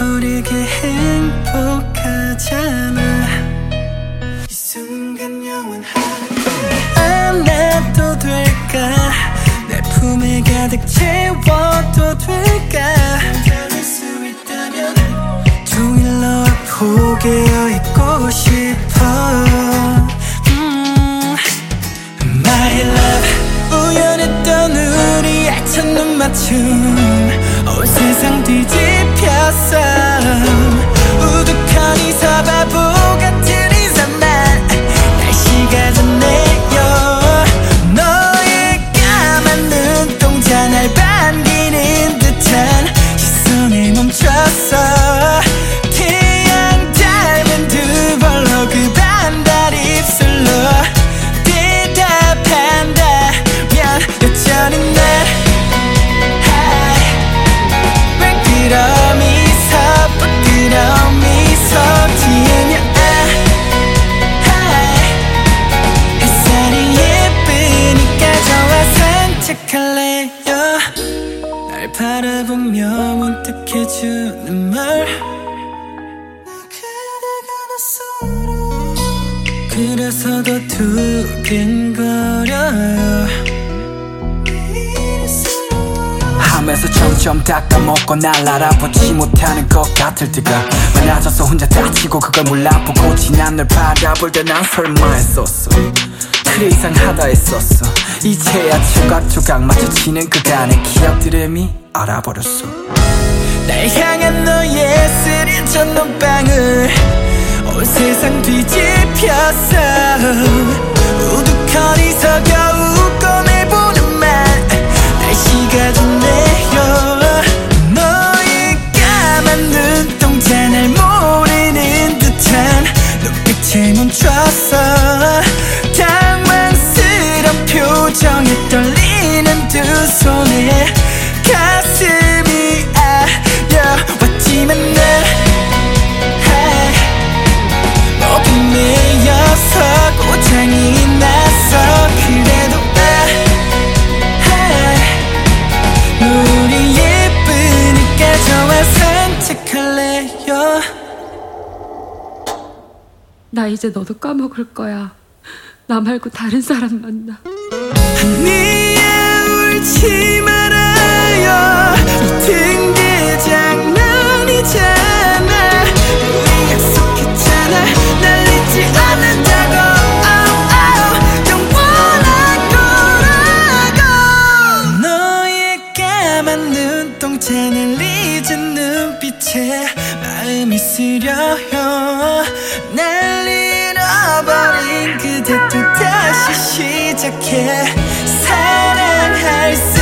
우리에게 행복하잖아. 이 순간 영원하게 안아도 될까? 내 품에 가득 채워도 될까? 잠들 수 있다면 종일 너와 포개어 있고 싶어. My love, 우연했던 우리의 첫눈 맞춤 온 세상 뒤집혔어. 우두커니서 바보 같은 이상만 날씨가 좋네요. 너의 까만 눈동자 날 반기는 듯한 시선에 멈췄어. 태양 닮은 두 벌로 그 반달 입술로 대답한다면 여전히 날 부끄러운 미소 지으며 햇살이 예쁘니까 좋아 산책할래요. 날 바라보며 문득 해주는 말 그대가 낯설어. 그래서 더 두근거려요. 하면서 점점 닦아먹고 날 알아보지 못하는 것 같을 때가 많아져서 혼자 다치고 그걸 몰라보고 지난 널 바라볼 때 난 설마 했었어. 그래 이상하다 했었어. 이제야 조각조각 맞춰지는 그간의 기억들의 미 알아버렸어. 날 향한 너의 스린 첫눈방울 온 세상 뒤집혔어. 우두커니서 겨우 꺼내보는 말 날씨가 좋네요. 너의 까만 눈동자 날 모르는 듯한 눈빛에 멈췄어. 당황스런 표정에 떨리는 두 손에 가슴이 아려왔지만 난 모두 매여서 고장이 났어. 그래도 우리 예쁘니까 좋아 산책할래요. 나 이제 너도 까먹을 거야. 나 말고 다른 사람 만나. 아니야 울지 말아요. 모든 게 장난이잖아. 우리 약속했잖아. 날 잊지 않는다고. 눈동자 날 잊은 눈빛에 마음이 쓰려요. 날 잃어버린 그대 또 다시 시작해. 사랑할 수